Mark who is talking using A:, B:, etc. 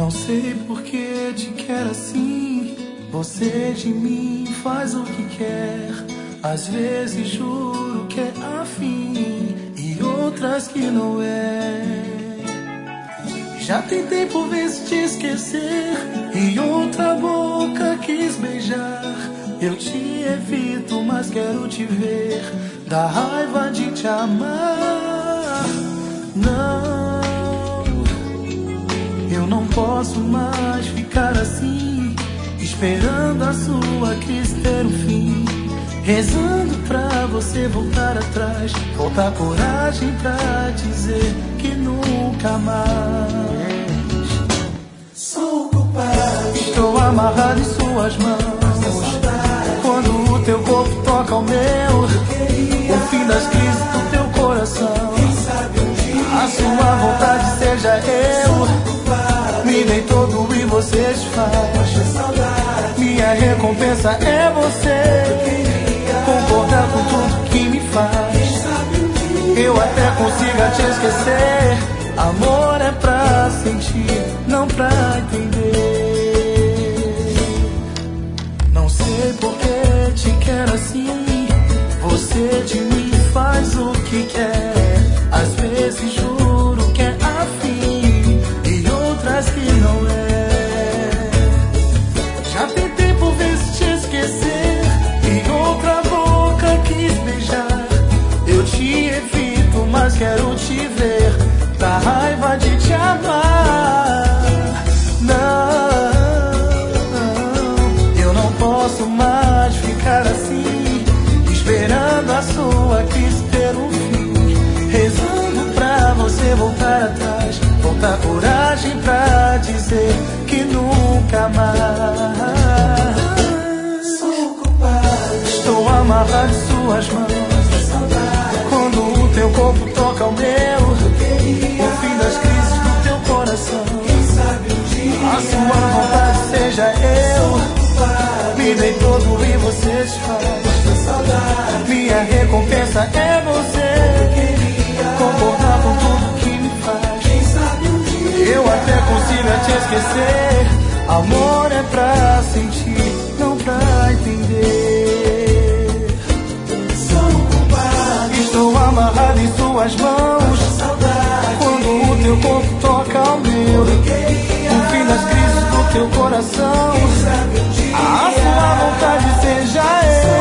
A: Não sei por que te quero assim. Você de mim faz o que quer. Às vezes juro que é afim e outras que não é. Já tentei por vezes te esquecer e outra boca quis beijar. Eu te evito, mas quero te ver. Dá raiva de te amar. Não, eu não posso mais ficar assim, esperando a sua crise ter um fim, rezando pra você voltar atrás, faltar coragem pra dizer que nunca mais.
B: Sou culpado,
A: estou amarrado em suas mãos. Quando o teu corpo toca o meu, o fim das crises do teu coração. A sua vontade seja eu. Me dei todo e você desfaz. Minha recompensa é você concordar com tudo que me faz. Eu até consiga te esquecer. Amor é pra sentir, não pra entender. Não sei por que te quero assim. Você de mim faz o que quer. Às vezes juro que é afim e outras que não é. Já tentei por vezes te esquecer e outra boca quis beijar. Eu te evito, mas quero te ver. Dá raiva de te amar. Não, eu não posso mais ficar assim, esperando a sua crise ter um fim, rezando pra você voltar atrás, faltar coragem pra dizer que nunca mais.
B: sou culpado,
A: Estou amarrado em suas mãos. Quando o teu corpo toca o meu, o fim das crises do teu coração. A sua vontade seja eu. Me dei todo e você desfaz. Minha recompensa é você concordar com tudo que me faz. Eu até consigo te esquecer. Amor é pra sentir, não pra entender.
B: sou culpado,
A: Estou amarrado em suas mãos. Quando o teu corpo toca o meu, o fim das crises do teu coração. A sua vontade seja eu.